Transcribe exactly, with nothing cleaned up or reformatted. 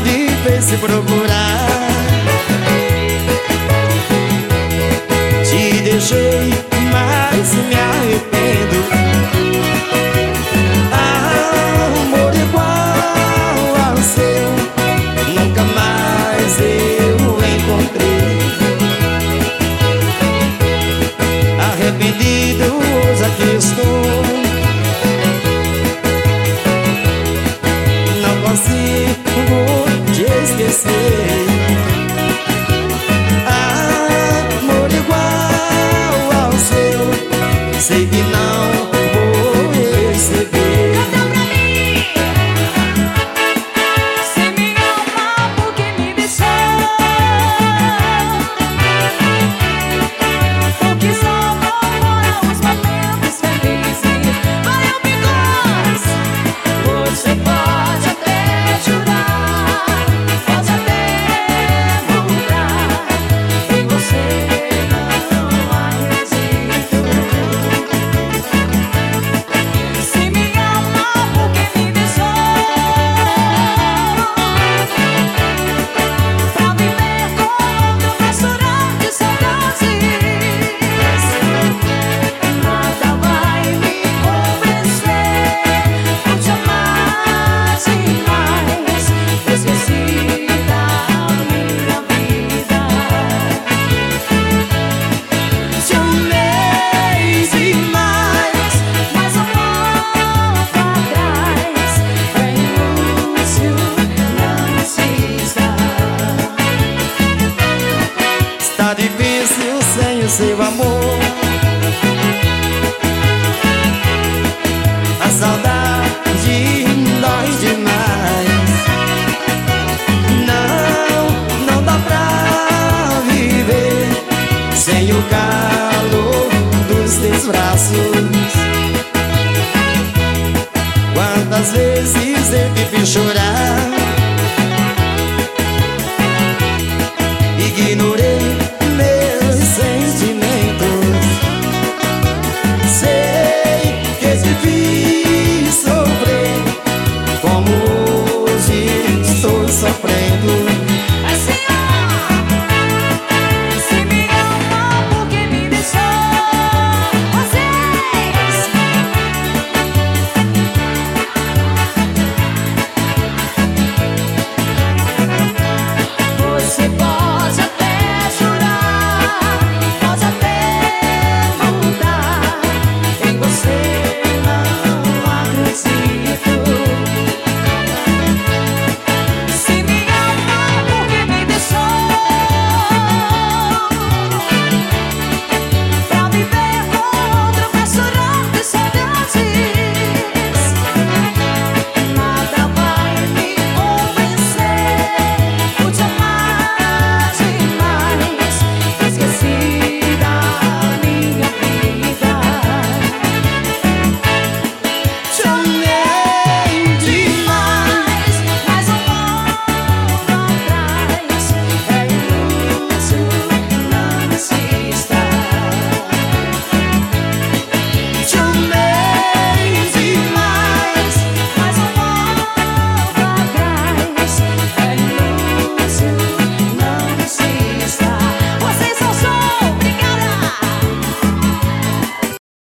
de vez se procurar. Te deixei, mas me arrependo. Amor igual ao seu nunca mais eu encontrei. Arrependido, hoje aqui estou. Não consigo te esquecer. Amor igual ao seu, sei que não vou receber. Canta pra mim. Você me ama porque me deixou, porque só mora os momentos felizes. Vai ao bigode, você pode até jurar, pode até mudar, em você não acredito. Se me ama porque me deixou, pra viver com outro vai chorar de saudades. Nada vai me convencer por te amar demais. Esqueci da minha vida. Te amei demais, mas amor pra trás é inútil, não insista. Está difícil sem o seu amor. A saudade dói demais. Não, não dá pra viver sem o calor dos teus braços. Quantas vezes eu te fiz chorar, ignorei meus sentimentos. Sei que te fiz sofrer como hoje estou sofrendo.